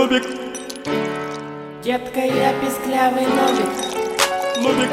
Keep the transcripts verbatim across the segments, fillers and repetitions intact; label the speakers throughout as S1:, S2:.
S1: нубик.
S2: Детка, я писклявый нубик.
S1: Нубик.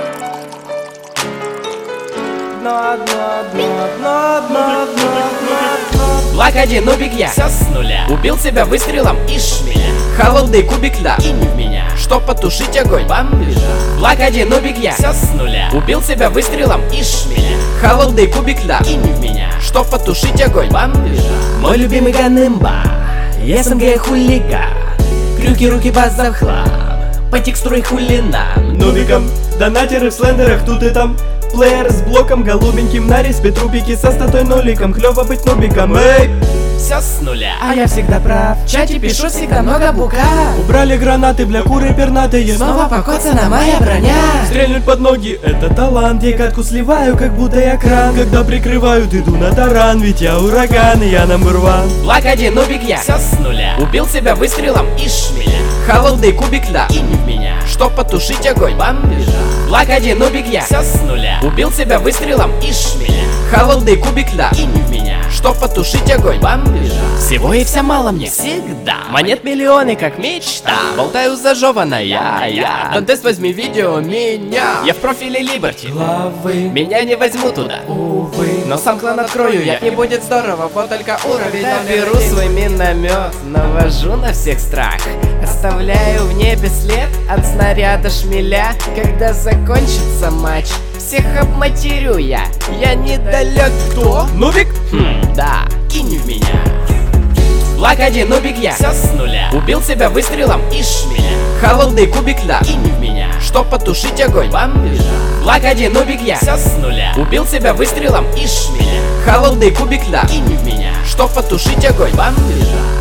S2: Дно, дно, дно, дно, дно, дно, дно.
S3: Блок один, нубик я, все с нуля. Убил себя выстрелом и шмеля. Холодный кубик льда и не в меня. Чтоб потушить огонь, бомбежа. Блок один, нубик я, все с нуля. Убил себя выстрелом и шмеля. Холодный кубик льда и не в меня. Чтоб потушить огонь, бомбежа. Мой любимый ганымба, СНГ хулиган. Крюки, руки, база в хлам. По текстуре хулинам.
S1: Нубиком, донатеры в слендерах тут и там. Плеер с блоком голубеньким на респе, трупики со статой ноликом. Клёво быть нубиком, эй!
S3: Все с нуля.
S2: А я всегда прав. В чате пишу всегда много бука.
S1: Убрали гранаты, бля, куры пернатые.
S2: Снова покоцана моя броня.
S1: Стрельнуть под ноги, это талант. Я катку сливаю, как будто я кран. Когда прикрывают, иду на таран. Ведь я ураган, и я номер ван.
S3: Блок один, нубик я, все с нуля. Убил себя выстрелом и шмеля. Холодный кубик льда и не в меня. Чтоб потушить огонь, бомбежа. Блок один, нубик я, все с нуля. Убил себя выстрелом и шмеля. Холодный кубик льда и не в меня. Чтоб потушить огонь, бомбежа. Всего и вся мало мне всегда. Монет миллионы, как мечта. Болтаю зажеванная я. Дантест, возьми видео меня. Я в профиле Либерти.
S2: Главы,
S3: Меня не возьму туда,
S2: увы.
S3: но сам клан открою я. И будет здорово, вот только уровень. Беру свой миномет, навожу на всех страх. Оставляю в небе след от снаряда шмеля. Когда закончится матч, всех обматерю я. Я недалек. Кто?
S1: Нубик?
S3: Хм, да, кинь в меня. Блок один, нубик я, все с нуля. Убил себя выстрелом и шмеля. Холодный кубик льда и не в меня. Чтоб потушить огонь, бомбежа. Блок один, нубик я, все с нуля. Убил себя выстрелом и шмеля. Холодный кубик льда и не в меня. Чтоб потушить огонь, бомбежа.